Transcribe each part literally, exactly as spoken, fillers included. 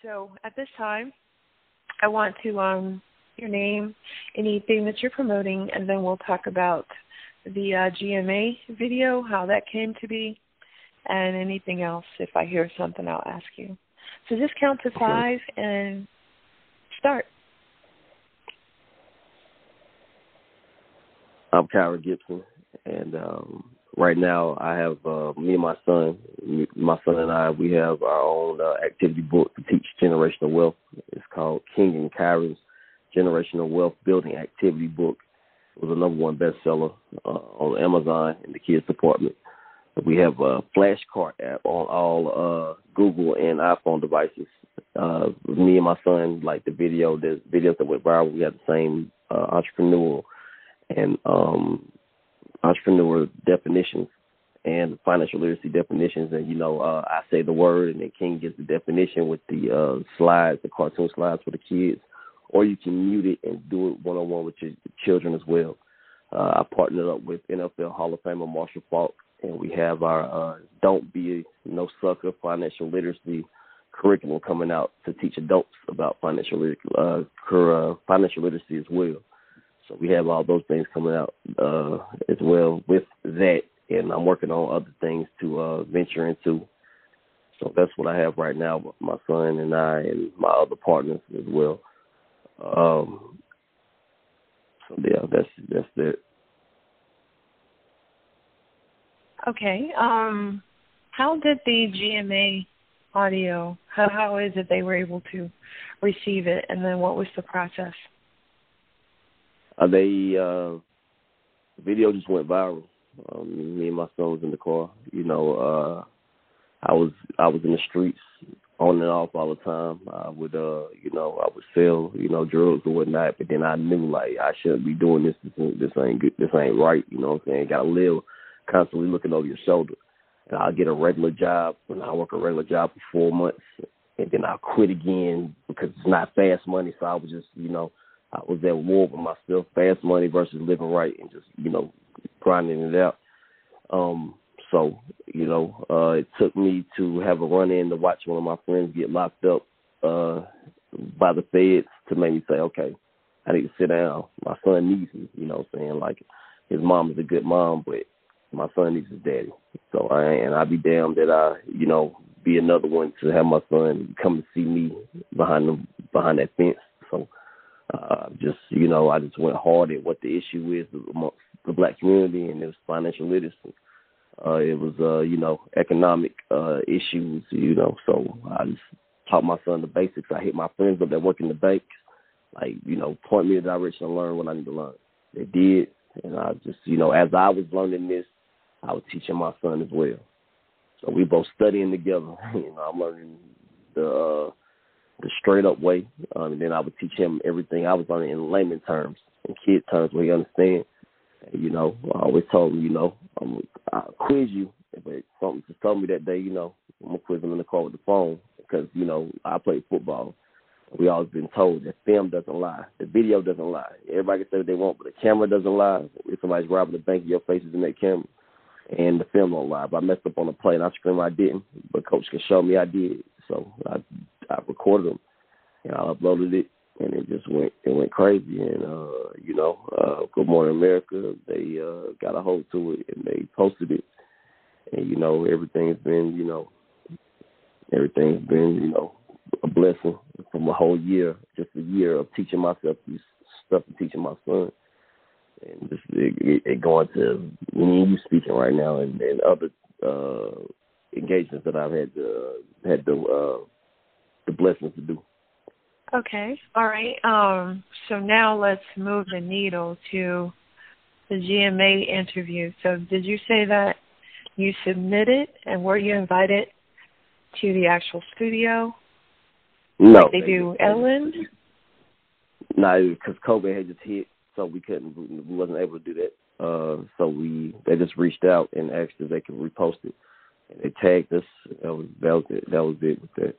So at this time, I want to um your name, anything that you're promoting, and then we'll talk about the uh, G M A video, how that came to be, and anything else. If I hear something, I'll ask you. So just count to five and start. I'm Kyra Gibson, and um, right now I have uh, me and my son, me, my son and I, we have our own uh, activity book to teach generational wealth. It's called King and Kyra's Generational Wealth Building Activity Book. It was a number one bestseller uh, on Amazon in the kids department. We have a flashcard app on all uh, Google and iPhone devices. Uh, me and my son, like the video, there's videos that went viral. We have the same uh, entrepreneurial and um, entrepreneur definitions and financial literacy definitions. And, you know, uh, I say the word and then King gives the definition with the uh, slides, the cartoon slides for the kids. Or you can mute it and do it one-on-one with your children as well. Uh, I partnered up with N F L Hall of Famer Marshall Faulk, and we have our uh, Don't Be a No Sucker financial literacy curriculum coming out to teach adults about financial uh, uh, financial literacy as well. So we have all those things coming out uh, as well with that, and I'm working on other things to uh, venture into. So that's what I have right now with my son and I and my other partners as well. Um, so yeah, that's that's it. Okay. Um, how did the G M A audio? How how is it they were able to receive it, and then what was the process? Uh, they uh, the video just went viral. Um, me and my son was in the car. You know, uh, I was I was in the streets on and off all the time. I would, uh, you know, I would sell, you know, drugs or whatnot. But then I knew like I shouldn't be doing this. This, ain't- this ain't good. This ain't right. You know what I'm saying? Got to live constantly looking over your shoulder. And I'll get a regular job, and I work a regular job for four months, and then I'll quit again because it's not fast money. So I was just, you know, I was at war with myself, fast money versus living right, and just, you know, grinding it out. Um, so, you know, uh, it took me to have a run-in to watch one of my friends get locked up uh, by the feds to make me say, okay, I need to sit down. My son needs me, you know what I'm saying? Like, his mom is a good mom, but my son needs his daddy. So, I and I'd be damned that I, you know, be another one to have my son come to see me behind the, behind that fence. So, uh, just, you know, I just went hard at what the issue is amongst the black community, and it was financial literacy. Uh, it was, uh, you know, economic uh, issues, you know, so I just taught my son the basics. I hit my friends up that work in the bank, like, you know, point me in the direction to learn what I need to learn. They did, and I just, you know, as I was learning this, I was teaching my son as well. So we both studying together. You know, I'm learning the uh, the straight up way, um, and then I would teach him everything I was learning in layman terms, in kid terms, where he understands. You know, I always told him, you know, I'm, I'll quiz you. But something just told me that day, you know, I'm going to quiz him in the car with the phone because, you know, I played football. We always been told that film doesn't lie. The video doesn't lie. Everybody can say what they want, but the camera doesn't lie. If somebody's robbing the bank, your face is in that camera. And the film don't lie. If I messed up on a play and I scream I didn't, but coach can show me I did. So I, I recorded them and I uploaded it. And it just went, it went crazy. And, uh, you know, uh, Good Morning America, they uh, got a hold to it and they posted it. And, you know, everything's been, you know, everything's been, you know, a blessing from a whole year, just a year of teaching myself this stuff and teaching my son. And just it, it, it going to me and you speaking right now and, and other uh, engagements that I've had the, had the, uh, the blessings to do. Okay. All right. Um, so now let's move the needle to the G M A interview. So did you say that you submitted and were you invited to the actual studio? No. Like they, they do Ellen? No, because COVID had just hit, so we couldn't, we wasn't able to do that. Uh, so we, they just reached out and asked if they could repost it. And they tagged us. That was, that was it. That was it with that.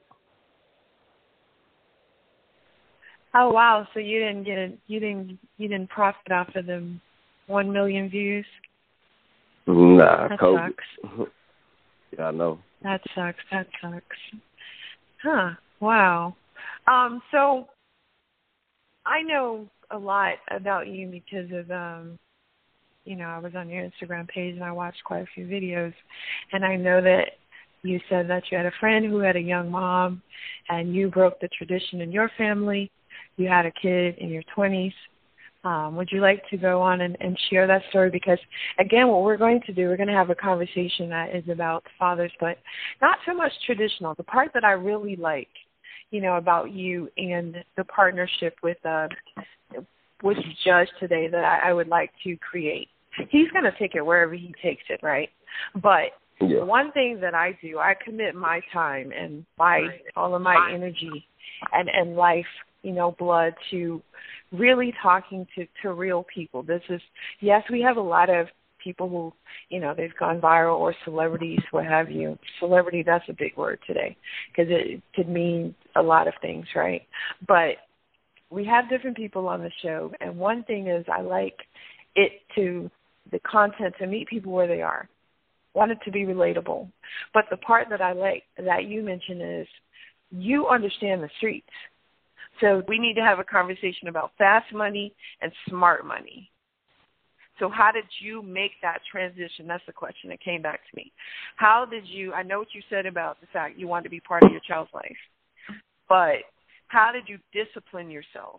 Oh wow! So you didn't get it? You didn't? You didn't profit off of them one million views? Nah, that COVID. sucks. Yeah, I know. That sucks. That sucks. Huh? Wow. Um, so I know a lot about you because of, um, you know, I was on your Instagram page and I watched quite a few videos, and I know that you said that you had a friend who had a young mom, and you broke the tradition in your family. You had a kid in your twenties. Um, would you like to go on and, and share that story? Because, again, what we're going to do, we're going to have a conversation that is about fathers, but not so much traditional. The part that I really like, you know, about you and the partnership with uh, with Judge today that I, I would like to create. He's going to take it wherever he takes it, right? But yeah. One thing that I do, I commit my time and my all of my energy and, and life, you know, blood to really talking to, to real people. This is, yes, we have a lot of people who, you know, they've gone viral or celebrities, what have you. Celebrity, that's a big word today because it could mean a lot of things, right? But we have different people on the show, and one thing is I like it to, the content, to meet people where they are. Want it to be relatable. But the part that I like that you mentioned is you understand the streets. So we need to have a conversation about fast money and smart money. So how did you make that transition? That's the question that came back to me. How did you, I know what you said about the fact you wanted to be part of your child's life, but how did you discipline yourself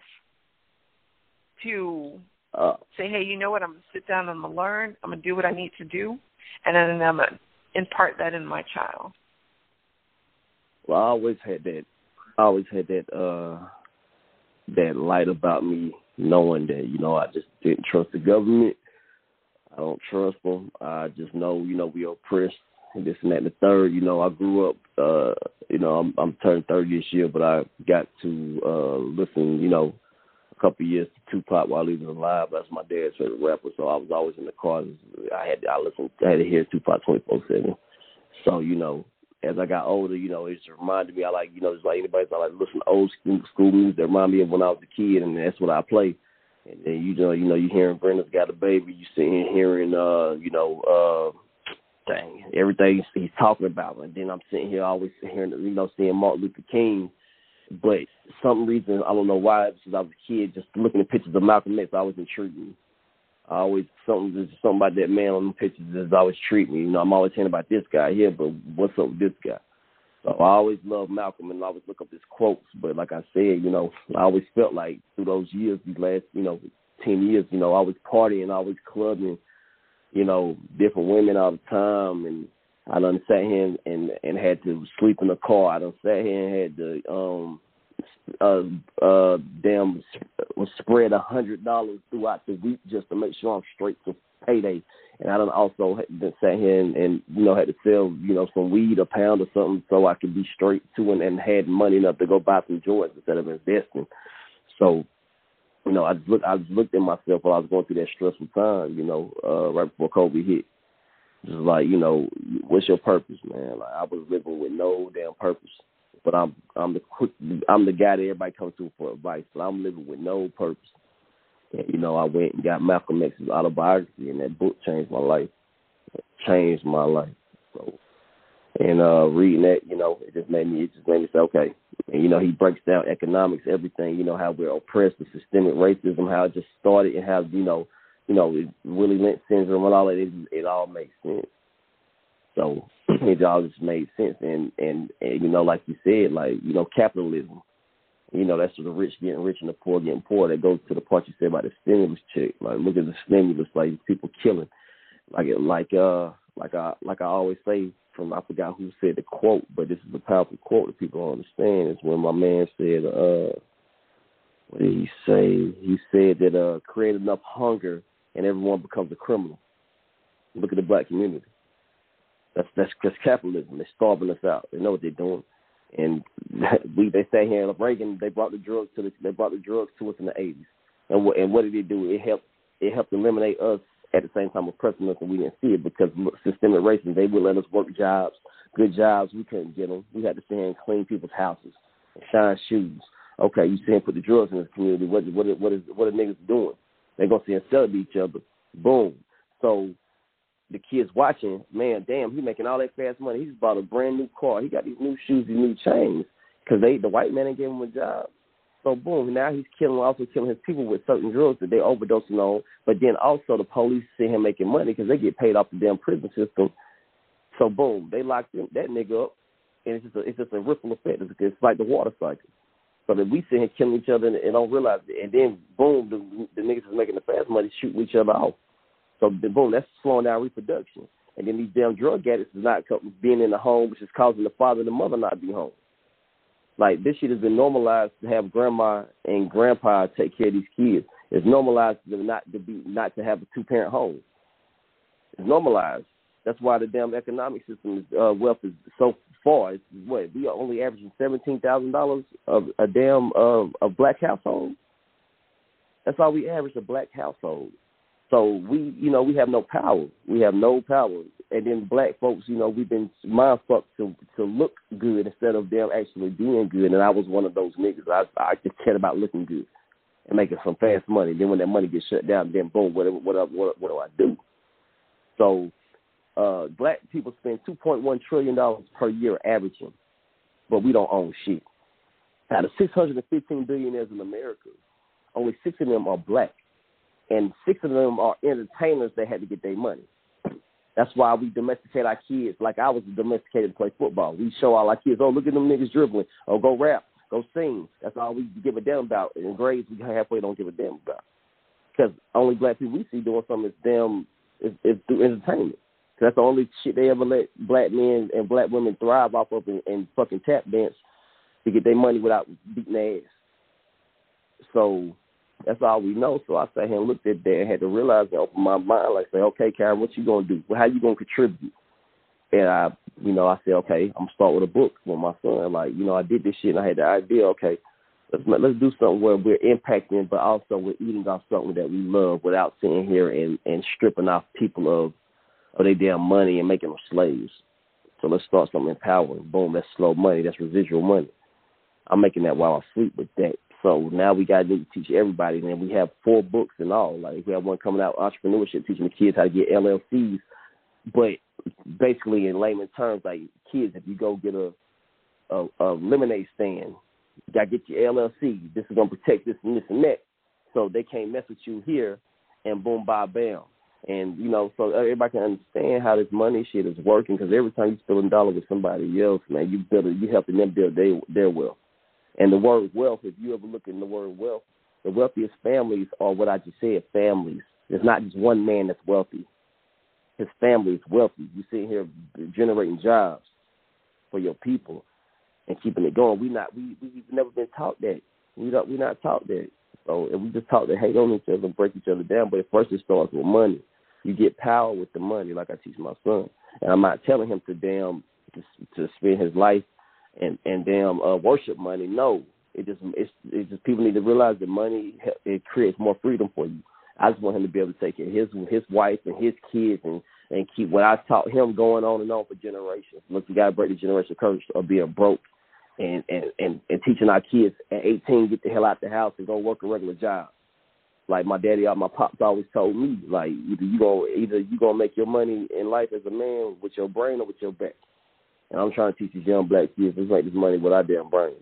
to uh, say, hey, you know what, I'm going to sit down, I'm going to learn, I'm going to do what I need to do, and then I'm going to impart that in my child? Well, I always had that, I always had that, uh, that light about me, knowing that, you know, I just didn't trust the government. I don't trust them. I just know, you know, we are oppressed and this and that and the third. You know, I grew up, uh, you know, I'm, I'm turning thirty this year, but I got to uh, listen, you know, a couple of years to Tupac while he was alive. That's my dad's favorite rapper, so I was always in the car. I had to, I listened, I had to hear Tupac twenty-four seven. So, you know, as I got older, you know, it just reminded me, I like, you know, just like anybody, so I like listen to old school, school music that remind me of when I was a kid, and that's what I play. And then, you know, you know, you hearing Brenda's Got a Baby, you sitting hearing, uh, you know, uh, dang, everything he's talking about. And then I'm sitting here always hearing, you know, seeing Martin Luther King. But for some reason, I don't know why, since I was a kid, just looking at pictures of Malcolm X always intrigued me. I always, something, there's something about that man on the pictures that's always treat me. You know, I'm always hearing about this guy here, but what's up with this guy? So I always loved Malcolm and I always look up his quotes. But like I said, you know, I always felt like through those years, these last, you know, ten years, you know, I was partying, I was clubbing, you know, different women all the time. And I done sat here and, and, and had to sleep in the car. I done sat here and had to, um, uh, uh, damn, was spread a hundred dollars throughout the week just to make sure I'm straight to payday. And I done also been sat here and, and, you know, had to sell, you know, some weed, a pound or something so I could be straight to and, and had money enough to go buy some joints instead of investing. So, you know, I just, look, I just looked at myself while I was going through that stressful time, you know, uh, right before COVID hit. Just like, you know, what's your purpose, man? Like, I was living with no damn purpose. But I'm I'm the quick, I'm the guy that everybody comes to for advice, but I'm living with no purpose. And, you know, I went and got Malcolm X's autobiography, and that book changed my life. It changed my life. So, and uh, reading that, you know, it just made me, it just made me say, okay. And, you know, he breaks down economics, everything, you know, how we're oppressed, the systemic racism, how it just started, and how, you know, you know, it Willie Lynch syndrome and all that, it, it all makes sense. So it all just made sense. And, and, and, you know, like you said, like, you know, capitalism, you know, that's what the rich getting rich and the poor getting poor. That goes to the part you said about the stimulus check. Like, look at the stimulus, like people killing. Like, like, uh, like I, like I always say from, I forgot who said the quote, but this is a powerful quote that people don't understand. It's when my man said, uh, what did he say? He said that, uh, create enough hunger and everyone becomes a criminal. Look at the black community. That's that's just capitalism. They're starving us out. They know what they're doing, and we they say here in Reagan they brought the drugs to the they brought the drugs to us in the eighties, and what and what did it do? It helped it helped eliminate us at the same time oppressing us, and we didn't see it because systemic racism. They would let us work jobs, good jobs. We couldn't get them. We had to sit here and clean people's houses and shine shoes. Okay, you sit here and put the drugs in this community. What what what is what are niggas doing? They're gonna sit and sell to each other. Boom. So the kids watching, man, damn, he making all that fast money. He's bought a brand new car. He got these new shoes, these new chains. because they the white man ain't gave him a job. So boom, now he's killing, also killing his people with certain drugs that they overdosing on. But then also the police see him making money because they get paid off the damn prison system. So boom, they locked him, that nigga up, and it's just a, it's just a ripple effect. It's, it's like the water cycle. So that we sit here killing each other and, and don't realize it. And then boom, the, the niggas is making the fast money shooting each other off. So then boom, that's slowing down reproduction. And then these damn drug addicts is not being in the home, which is causing the father and the mother not to be home. Like, this shit has been normalized to have grandma and grandpa take care of these kids. It's normalized to not to be not to have a two-parent home. It's normalized. That's why the damn economic system is, uh, wealth is so far. It's what, we are only averaging seventeen thousand dollars of a damn uh, a black household. That's all we average, a black household. So we, you know, we have no power. We have no power. And then black folks, you know, we've been mind fucked to to look good instead of them actually being good. And I was one of those niggas. I I just cared about looking good and making some fast money. Then when that money gets shut down, then boom, what what what, what do I do? So uh, black people spend two point one trillion dollars per year averaging, but we don't own shit. Out of six hundred fifteen billionaires in America, only six of them are black. And six of them are entertainers that had to get their money. That's why we domesticate our kids like I was domesticated to play football. We show all our kids, oh, look at them niggas dribbling. Oh, go rap. Go sing. That's all we give a damn about. In grades, we halfway don't give a damn about. Because only black people we see doing something is damn, is, is through entertainment. Cause that's the only shit they ever let black men and black women thrive off of and, and fucking tap dance to get their money without beating their ass. So that's all we know. So I sat here and looked at that and had to realize and open my mind, like, say, okay, Karen, what you going to do? Well, how you going to contribute? And I, you know, I said, okay, I'm going to start with a book with my son. Like, you know, I did this shit and I had the idea, okay, let's let's do something where we're impacting, but also we're eating off something that we love without sitting here and, and stripping off people of, of their damn money and making them slaves. So let's start something empowering. Boom, that's slow money. That's residual money. I'm making that while I sleep with that. So now we got to teach everybody, and we have four books and all. Like, we have one coming out, entrepreneurship, teaching the kids how to get L L Cs. But basically, in layman terms, like, kids, if you go get a, a, a lemonade stand, you got to get your L L C. This is going to protect this and this and that. So they can't mess with you here, and boom, bye, bam. And, you know, so everybody can understand how this money shit is working, because every time you spill a dollar with somebody else, man, you build it, you helping them build their, their wealth. And the word wealth, if you ever look in the word wealth, the wealthiest families are what I just said, families. There's not just one man that's wealthy. His family is wealthy. You sit here generating jobs for your people and keeping it going. We not we we've never been taught that. We don't we not taught that. So if we just taught to hate on each other and break each other down, but at first it starts with money. You get power with the money, like I teach my son. And I'm not telling him to damn to, to spend his life and and damn uh, worship money. No, it just it's, it's just people need to realize that money, it creates more freedom for you. I just want him to be able to take care of his his wife and his kids and, and keep what I taught him going on and on for generations. Look, you got to break the generational curse of being broke and, and, and, and teaching our kids at eighteen, get the hell out the house and go work a regular job. Like my daddy, my pops always told me, like, either you gonna either you gonna make your money in life as a man with your brain or with your back. And I'm trying to teach these young black kids, let's make this money with our damn brains.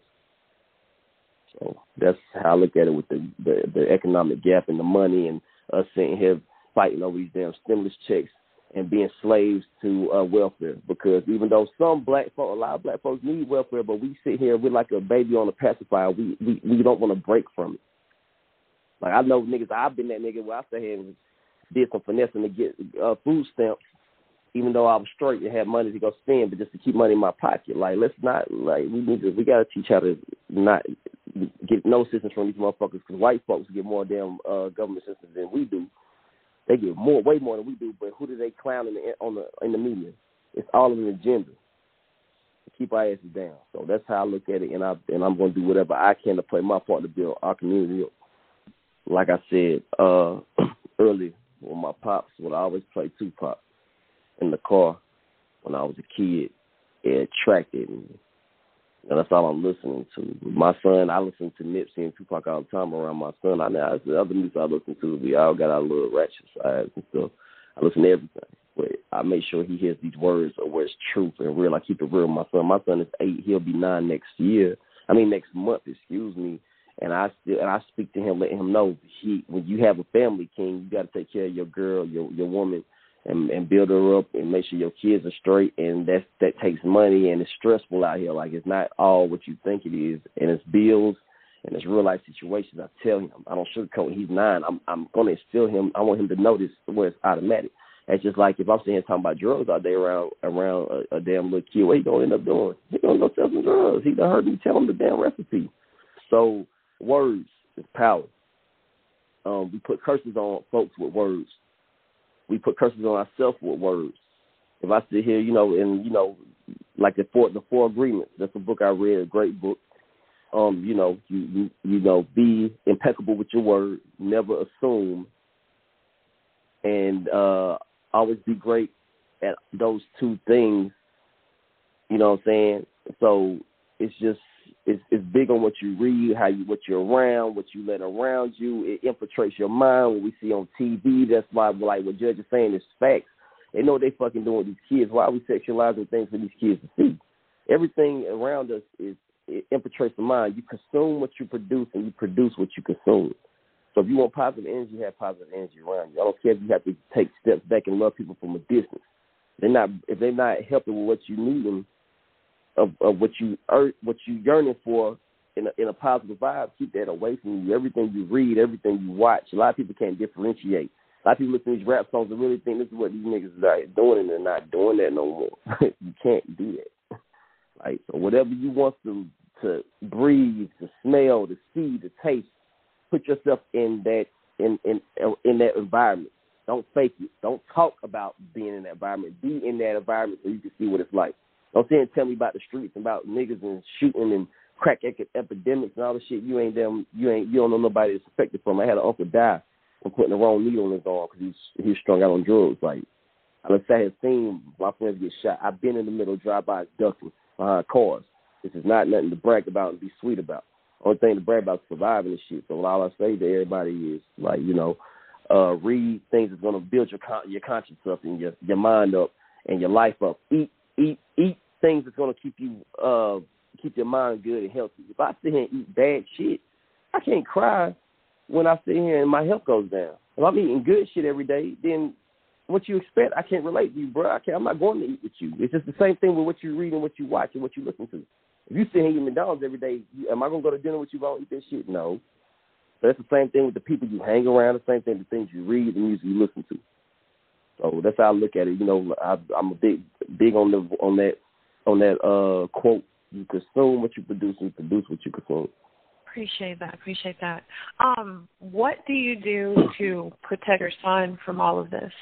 So that's how I look at it with the, the, the economic gap and the money and us sitting here fighting over these damn stimulus checks and being slaves to uh, welfare. Because even though some black folks, a lot of black folks need welfare, but we sit here, we're like a baby on a pacifier. We we, we don't want to break from it. Like, I know niggas, I've been that nigga where I sat here and did some finessing to get uh, food stamps, even though I was straight and had money to go spend, but just to keep money in my pocket. Like, let's not, like, we need to, we got to teach how to not get no assistance from these motherfuckers, because white folks get more damn uh, government assistance than we do. They get more, way more than we do, but who do they clown in the, on the, in the media? It's all an agenda to keep our asses down. So that's how I look at it, and, I, and I'm going to do whatever I can to play my part to build our community up. Like I said uh, earlier, with my pops, when I always play Tupac in the car when I was a kid, it attracted me. And that's all I'm listening to. My son, I listen to Nipsey and Tupac all the time around my son. I know the other music I listen to, we all got our little ratchet sides and stuff. I listen to everything. But I make sure he hears these words of where it's truth and real. I keep it real with my son. My son is eight. He'll be nine next year. I mean next month, excuse me. And I still and I speak to him, letting him know he when you have a family, King, you got to take care of your girl, your your woman, and, and build her up and make sure your kids are straight. And that that takes money and it's stressful out here. Like it's not all what you think it is, and it's bills and it's real life situations. I tell him, I don't sugarcoat. He's nine. I'm I'm going to instill him. I want him to notice where it's automatic. It's just like if I'm sitting here talking about drugs all day around around a, a damn little kid, what he gonna end up doing? He gonna go sell some drugs. He done heard me tell him the damn recipe. So words is power. Um, we put curses on folks with words. We put curses on ourselves with words. If I sit here, you know, and, you know, like the four, the four agreements, that's a book I read, a great book. Um, you know, you, you, you know, be impeccable with your word, never assume, and uh, always be great at those two things. You know what I'm saying? So it's just, It's, it's big on what you read, how you, what you're around, what you let around you. It infiltrates your mind. What we see on T V, that's why, like what Judge is saying, is facts. They know what they fucking doing with these kids. Why are we sexualizing things for these kids to see? Everything around us is it infiltrates the mind. You consume what you produce, and you produce what you consume. So if you want positive energy, you have positive energy around you. I don't care if you have to take steps back and love people from a distance. They're not if they're not helping with what you need them. Of, of what you er, what you yearning for in a, in a positive vibe, keep that away from you. Everything you read, everything you watch. A lot of people can't differentiate. A lot of people listen to these rap songs and really think this is what these niggas are doing, and they're not doing that no more. You can't do that. Like, so whatever you want to to breathe, to smell, to see, to taste, put yourself in that in in in that environment. Don't fake it. Don't talk about being in that environment. Be in that environment so you can see what it's like. Don't sit and tell me about the streets and about niggas and shooting and crack epidemics and all the shit. You ain't them. You ain't. You don't know nobody that's affected from. I had an uncle die from putting the wrong needle in his arm because he's he's strung out on drugs. Like I let's say I had seen my friends get shot. I've been in the middle of drive-bys ducking behind cars. This is not nothing to brag about and be sweet about. Only thing to brag about is surviving and shit. So all I say to everybody is like, you know, uh, read things that's gonna build your con- your conscience up and your your mind up and your life up. Eat eat eat. Things that's going to keep you, uh, keep your mind good and healthy. If I sit here and eat bad shit, I can't cry when I sit here and my health goes down. If I'm eating good shit every day, then what you expect, I can't relate to you, bro. I can't, I'm not going to eat with you. It's just the same thing with what you read and what you watch and what you listen to. If you sit here and eat McDonald's every day, am I going to go to dinner with you if I don't eat that shit? No. So that's the same thing with the people you hang around, the same thing with the things you read and music you listen to. So that's how I look at it. You know, I, I'm a big, big on the on that. on that uh, quote, you consume what you produce and you produce what you consume. Appreciate that. Appreciate that. Um, what do you do to protect your son from all of this?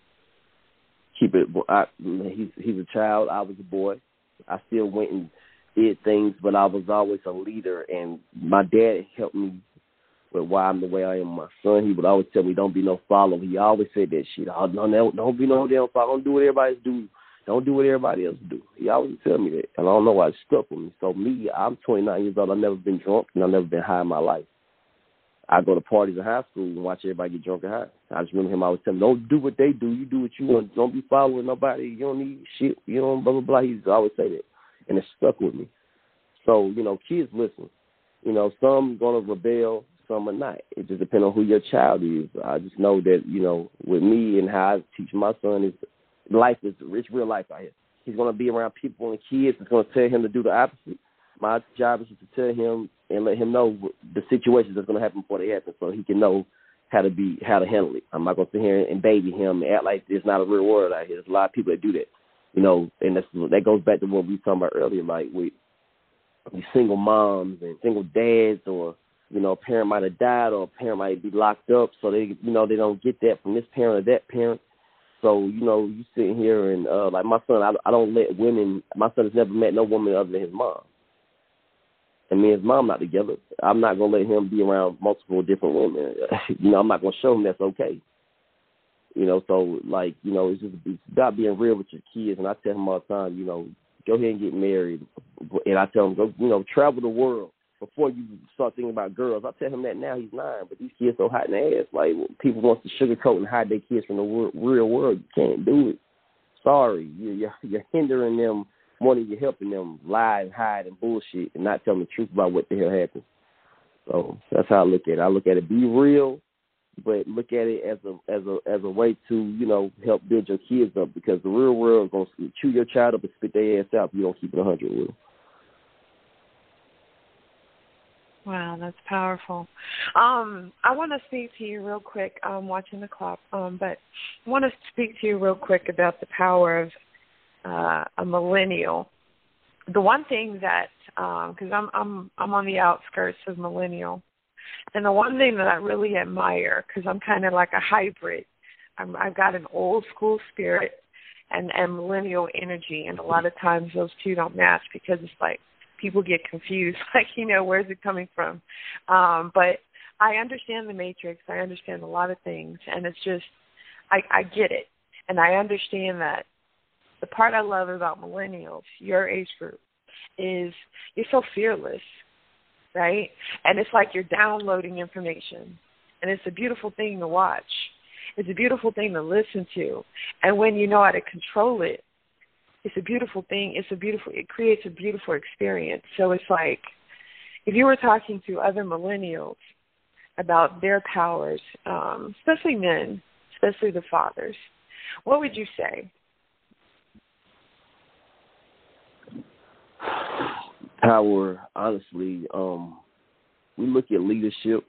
Keep it. I, he's, he's a child. I was a boy. I still went and did things, but I was always a leader, and my dad helped me with why I'm the way I am. My son, he would always tell me, don't be no follower. He always said that shit. Oh, no, no, don't be no damn follower. Don't do what everybody do. Don't do what everybody else do. He always tell me that, and I don't know why it stuck with me. So me, I'm twenty-nine years old. I've never been drunk, and I've never been high in my life. I go to parties in high school and watch everybody get drunk and high. I just remember him always telling me, don't do what they do. You do what you want. Don't be following nobody. You don't need shit. You know, blah, blah, blah. He used to always say that, and it stuck with me. So, you know, kids listen. You know, some going to rebel, some are not. It just depends on who your child is. I just know that, you know, with me and how I teach my son is life is it's real life out here. He's going to be around people and kids that's going to tell him to do the opposite. My job is to tell him and let him know the situations that's going to happen before they happen, so he can know how to be how to handle it. I'm not going to sit here and baby him and act like it's not a real world out here. There's a lot of people that do that, you know, and that's, that goes back to what we were talking about earlier, like with these single moms and single dads, or you know, a parent might have died or a parent might be locked up, so they you know they don't get that from this parent or that parent. So, you know, you sitting here and, uh, like, my son, I, I don't let women, my son has never met no woman other than his mom. And me and his mom not together. I'm not going to let him be around multiple different women. You know, I'm not going to show him that's okay. You know, so, like, you know, it's just it's about being real with your kids. And I tell him all the time, you know, go ahead and get married. And I tell him, go, you know, travel the world before you start thinking about girls. I tell him that now. He's nine, but these kids so hot in the ass. Like, people want to sugarcoat and hide their kids from the wor- real world. You can't do it. Sorry. You're, you're, you're hindering them more than you're helping them lie and hide and bullshit and not tell them the truth about what the hell happened. So that's how I look at it. I look at it, be real, but look at it as a as a as a way to, you know, help build your kids up, because the real world is gonna chew your child up and spit their ass out if you don't keep it a hundred with them. Wow, that's powerful. Um, I want to speak to you real quick. I'm watching the clock, um, but I want to speak to you real quick about the power of uh, a millennial. The one thing that, because um, I'm I'm I'm on the outskirts of millennial, and the one thing that I really admire, because I'm kind of like a hybrid. I'm, I've got an old school spirit and, and millennial energy, and a lot of times those two don't match because it's like people get confused, like, you know, where's it coming from? Um, but I understand the matrix. I understand a lot of things, and it's just, I, I get it. And I understand that the part I love about millennials, your age group, is you're so fearless, right? And it's like you're downloading information, and it's a beautiful thing to watch. It's a beautiful thing to listen to. And when you know how to control it, it's a beautiful thing. It's a beautiful, it creates a beautiful experience. So it's like, if you were talking to other millennials about their powers, um, especially men, especially the fathers, what would you say? Power, honestly, um, we look at leadership,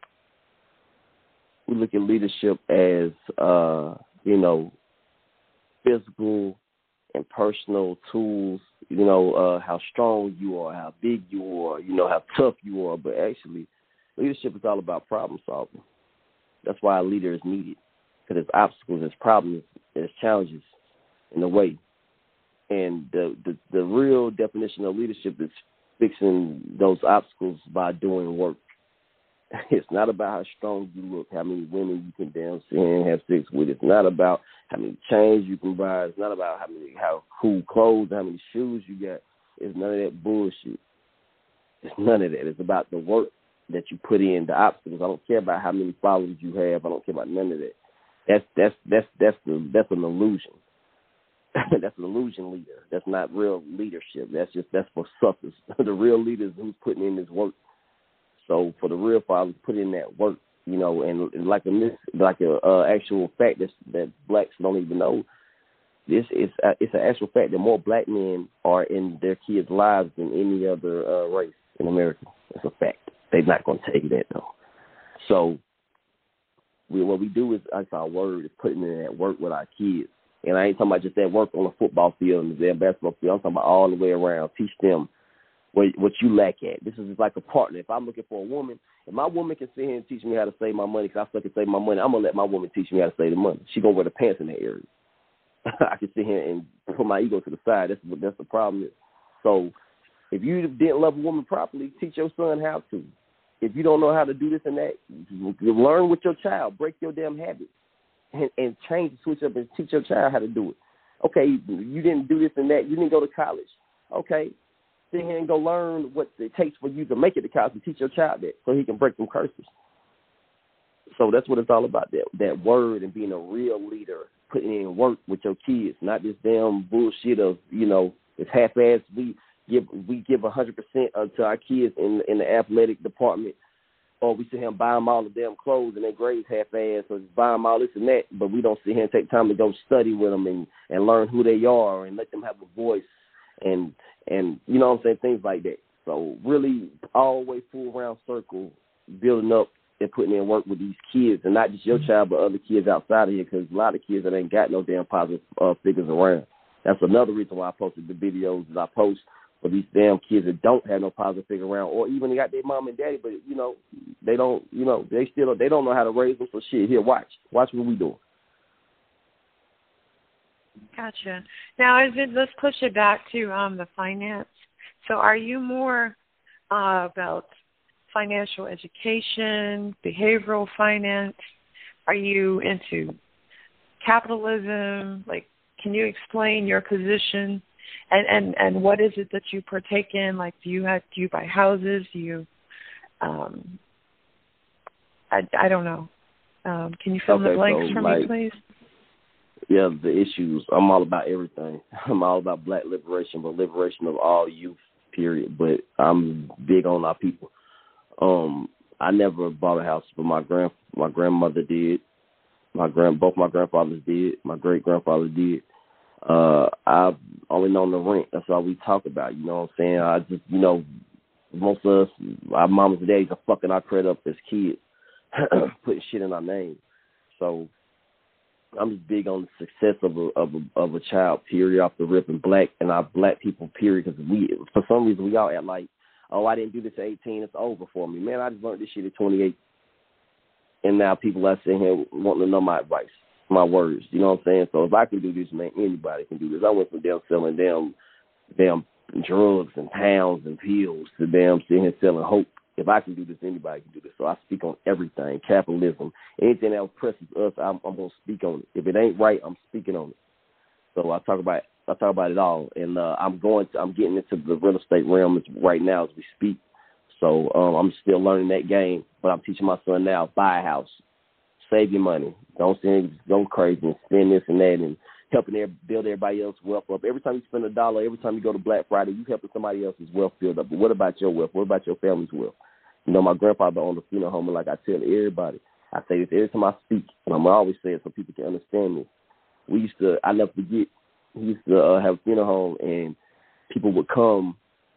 we look at leadership as, uh, you know, physical and personal tools, you know, uh, how strong you are, how big you are, you know, how tough you are. But actually, leadership is all about problem solving. That's why a leader is needed, because there's obstacles, there's problems, there's challenges in the way. And the, the, the real definition of leadership is fixing those obstacles by doing work. It's not about how strong you look, how many women you can dance and have sex with. It's not about how many chains you can buy. It's not about how many how cool clothes, how many shoes you got. It's none of that bullshit. It's none of that. It's about the work that you put in, the obstacles. I don't care about how many followers you have. I don't care about none of that. That's that's that's that's the that's an illusion. That's an illusion leader. That's not real leadership. That's just that's for suckers. The real leader is who's putting in this work. So for the real fathers, put in that work, you know, and, and like a like a uh, actual fact that that blacks don't even know. This is uh, it's an actual fact that more black men are in their kids' lives than any other uh, race in America. That's a fact. They're not going to take that though. So we, what we do is, like our word, is putting in that work with our kids. And I ain't talking about just that work on the football field and the basketball field. I'm talking about all the way around. Teach them what, what you lack at. This is like a partner. If I'm looking for a woman, if my woman can sit here and teach me how to save my money because I suck at saving my money, I'm going to let my woman teach me how to save the money. She's going to wear the pants in that area. I can sit here and put my ego to the side. That's what that's the problem is. So if you didn't love a woman properly, teach your son how to. If you don't know how to do this and that, you learn with your child. Break your damn habits. And, and change, switch up, and teach your child how to do it. Okay, you didn't do this and that. You didn't go to college. Okay, sit here and go learn what it takes for you to make it to college and teach your child that so he can break them curses. So that's what it's all about, that that word and being a real leader, putting in work with your kids, not this damn bullshit of, you know, it's half-assed. We give we give one hundred percent to our kids in, in the athletic department. Or we sit here and buy them all the damn clothes and their grades half-assed, or just buy them all this and that, but we don't sit here and take time to go study with them and, and learn who they are and let them have a voice and, and you know what I'm saying, things like that. So really all the way full round circle, building up and putting in work with these kids, and not just your child, but other kids outside of here, because a lot of kids that ain't got no damn positive uh, figures around. That's another reason why I posted the videos that I post for these damn kids that don't have no positive figure around, or even they got their mom and daddy, but, you know, they don't, you know, they still, they don't know how to raise them. So shit, here, watch. Watch what we doing. Gotcha. Now, is it, let's push it back to um, the finance. So are you more uh, about financial education, behavioral finance? Are you into capitalism? Like, can you explain your position? And, and and what is it that you partake in? Like, do you have do you buy houses? Do you, um, I, I don't know. Um, can you fill in okay, the blanks so for like, me, please? yeah, the issues. I'm all about everything. I'm all about black liberation, but liberation of all youth, period. But I'm big on our people. Um, I never bought a house, but my grand my grandmother did. My grand both my grandfathers did. My great grandfather did. Uh, I've only known the rent. That's all we talk about. You know what I'm saying? I just, you know, most of us, our mamas and daddies are fucking our credit up as kids, putting shit in our name. So I'm just big on the success of a of a, of a child, period, off the rip, and black and our black people, period. Because we, for some reason, we all act like, oh, I didn't do this at eighteen. It's over for me, man. I just learned this shit at twenty-eight, and now people are sitting here wanting to know my advice, my words. You know what I'm saying? So if I can do this, man, anybody can do this. I went from damn selling damn damn drugs and pounds and pills to damn sitting here selling hope. If I can do this, anybody can do this. So I speak on everything, capitalism, anything that oppresses us, I'm, I'm gonna speak on it. If it ain't right, I'm speaking on it. So I talk about I talk about it all, and uh, I'm going to, I'm getting into the real estate realm right now as we speak. So um, I'm still learning that game, but I'm teaching my son now: buy a house, save your money, don't spend, go crazy and spend this and that, and helping their, build everybody else's wealth up. Every time you spend a dollar, every time you go to Black Friday, you helping somebody else's wealth build up. But what about your wealth? What about your family's wealth? You know, my grandfather owned a funeral home, and like I tell everybody, I say this every time I speak, and I'm always saying it so people can understand me. We used to, I never forget, we used to uh, have a funeral home, and people would come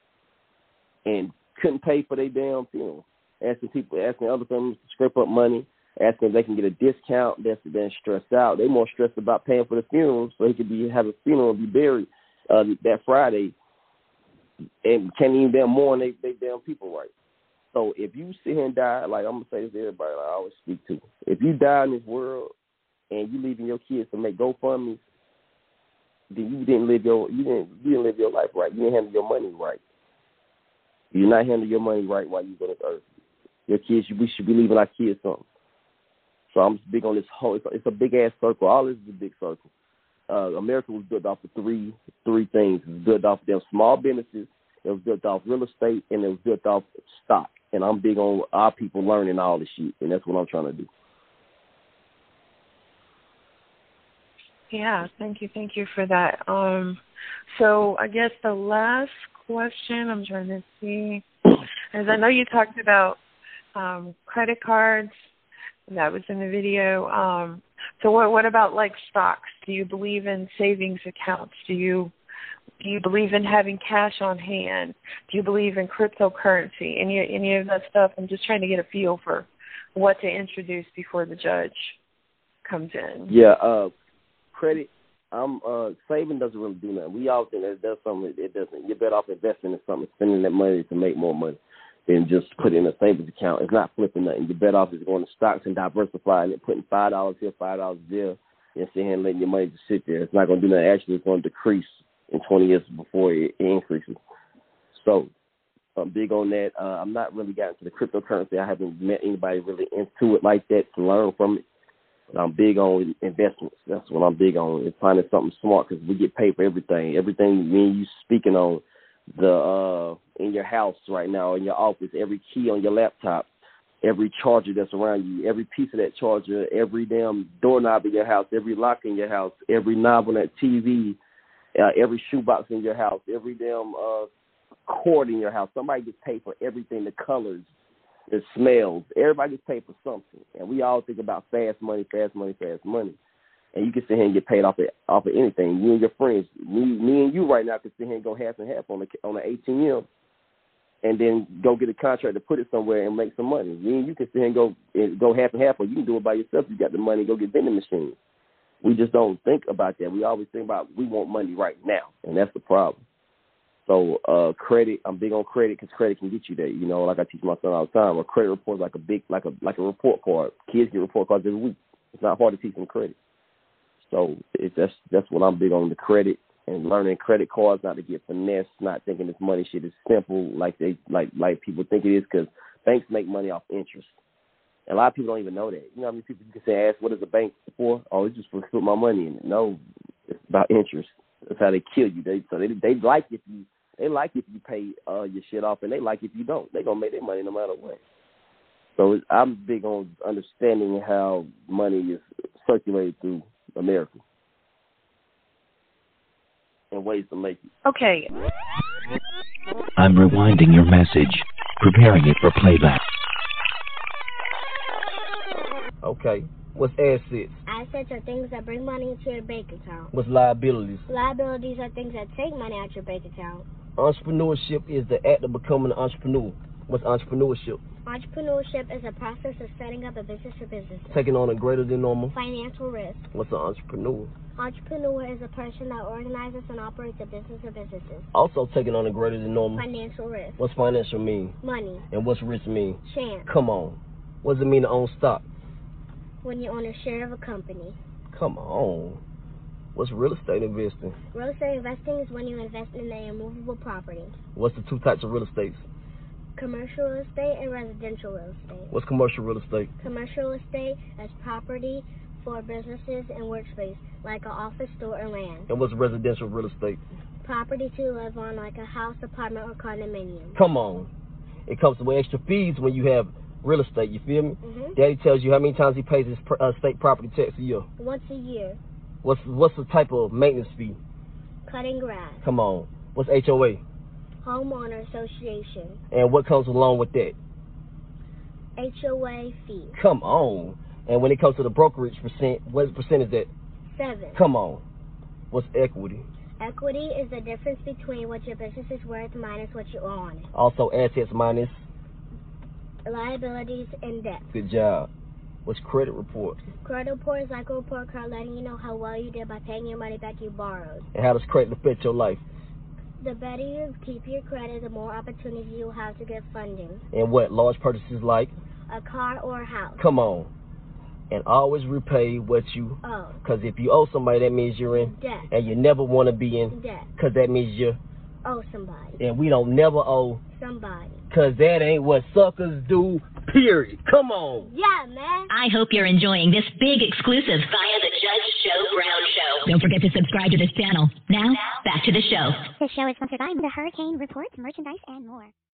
and couldn't pay for their damn funeral, asking people, asking other families to scrape up money, asking if they can get a discount. That's then stressed out. They more stressed about paying for the funeral so he could be have a funeral and be buried uh, that Friday, and can't even damn mourn they, they damn people right. So if you sit here and die, like I'm gonna say this to everybody, like I always speak to, if you die in this world and you leaving your kids to make GoFundMes, then you didn't live your you didn't you didn't live your life right. You didn't handle your money right. You're not handling your money right while you're on this earth. Your kids, we should be leaving our kids something. So I'm just big on this whole. It's a, it's a big ass circle. All this is a big circle. Uh, America was built off of three three things. It was built off of them small businesses. It was built off real estate, and it was built off stock. And I'm big on our people learning all this shit, and that's what I'm trying to do. Yeah, thank you, thank you for that. Um, so I guess the last question I'm trying to see is, I know you talked about um, credit cards. That was in the video. Um, so what what about like stocks? Do you believe in savings accounts? Do you do you believe in having cash on hand? Do you believe in cryptocurrency? Any any of that stuff? I'm just trying to get a feel for what to introduce before the judge comes in. Yeah, uh, credit. I'm uh, saving doesn't really do nothing. We all think that does something. It doesn't. You're better off investing in something, spending that money to make more money, than just put it in a savings account. It's not flipping nothing. You're better off just going to stocks and diversifying it, putting five dollars here, five dollars there, and sitting here and letting your money just sit there. It's not going to do nothing. Actually, it's going to decrease in twenty years before it increases. So I'm big on that. Uh, I'm not really got into the cryptocurrency. I haven't met anybody really into it like that to learn from it. But I'm big on investments. That's what I'm big on. It's finding something smart, because we get paid for everything. Everything when you speaking on the uh, in your house right now, in your office, every key on your laptop, every charger that's around you, every piece of that charger, every damn doorknob in your house, every lock in your house, every knob on that T V, uh, every shoebox in your house, every damn uh, cord in your house. Somebody gets paid for everything, the colors, the smells. Everybody gets paid for something. And we all think about fast money, fast money, fast money. And you can sit here and get paid off of, off of anything. You and your friends, me, me and you right now can sit here and go half and half on the on the A T M, and then go get a contract to put it somewhere and make some money. Me and you can sit here and go and go half and half, or you can do it by yourself. You got the money, go get vending machines. We just don't think about that. We always think about we want money right now, and that's the problem. So uh, credit, I'm big on credit, because credit can get you there. You know, like I teach my son all the time, a credit report is like a big, like a like a report card. Kids get report cards every week. It's not hard to teach them credit. So it's, that's that's what I'm big on, the credit, and learning credit cards, not to get finessed, not thinking this money shit is simple like they like like people think it is, because banks make money off interest. And a lot of people don't even know that. You know how many people you can say, ask, what is a bank for? Oh, it's just for put my money in it. No, it's about interest. That's how they kill you. They so they they like if you they like if you pay uh, your shit off, and they like if you don't. They gonna make their money no matter what. So I'm big on understanding how money is circulated through America. and ways to make it. Okay. I'm rewinding your message, preparing it for playback. Okay. What's assets? Assets are things that bring money into your bank account. What's liabilities? Liabilities are things that take money out your bank account. Entrepreneurship is the act of becoming an entrepreneur. What's entrepreneurship? Entrepreneurship is a process of setting up a business or businesses. Taking on a greater than normal. Financial risk. What's an entrepreneur? Entrepreneur is a person that organizes and operates a business or businesses. Also taking on a greater than normal. Financial risk. What's financial mean? Money. And what's risk mean? Chance. Come on. What does it mean to own stock? When you own a share of a company. Come on. What's real estate investing? Real estate investing is when you invest in an immovable property. What's the two types of real estate? Commercial real estate and residential real estate. What's commercial real estate? Commercial real estate is property for businesses and workspace, like an office, store, or land. And what's residential real estate? Property to live on, like a house, apartment, or condominium. Come on. It comes with extra fees when you have real estate, you feel me? Mm-hmm. Daddy tells you how many times he pays his uh, state property tax a year. Once a year. What's what's the type of maintenance fee? Cutting grass. Come on. What's H O A? Homeowner Association. And what comes along with that? H O A fee. Come on. And when it comes to the brokerage percent, what percent is that? Seven. Come on. What's equity? Equity is the difference between what your business is worth minus what you owe on it. Also assets minus? Liabilities and debt. Good job. What's credit report? Credit report is like a report card letting you know how well you did by paying your money back you borrowed. And how does credit affect your life? The better you keep your credit, the more opportunities you'll have to get funding. And what? Large purchases like? A car or a house. Come on. And always repay what you owe. Because if you owe somebody, that means you're in debt. And you never want to be in debt. Because that means you owe somebody. And we don't never owe somebody. Because that ain't what suckers do, period. Come on. Yeah, man. I hope you're enjoying this big exclusive via the Judge Joe Brown Show. Don't forget to subscribe to this channel. Now, back to the show. This show is sponsored by the Hurricane Reports, merchandise, and more.